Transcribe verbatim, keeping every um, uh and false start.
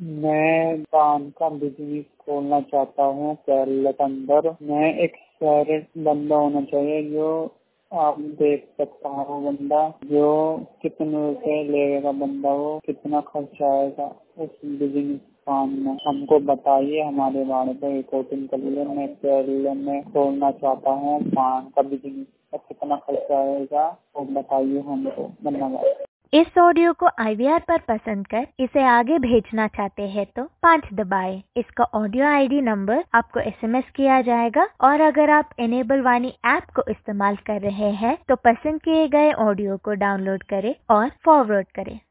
मैं पान का बिजनेस खोलना चाहता हूँ केरल के अंदर। मैं एक सैलेड बंदा होना चाहिए जो आप देख सकता हूँ बंदा जो कितने रुपए लेगा, बंदा वो कितना खर्च आएगा उस बिजनेस पान में, हमको बताइए। हमारे बारे में रिपोर्टिंग कर लिए। मैं केरल में खोलना चाहता हूँ पान का बिजनेस, कितना खर्च आएगा वो बताइए हमको। धन्यवाद। इस ऑडियो को आई वी आर पर पसंद कर इसे आगे भेजना चाहते हैं तो पाँच दबाएं। इसका ऑडियो आई डी नंबर आपको एस एम एस किया जाएगा और अगर आप इनेबल वाणी ऐप को इस्तेमाल कर रहे हैं तो पसंद किए गए ऑडियो को डाउनलोड करें और फॉरवर्ड करें।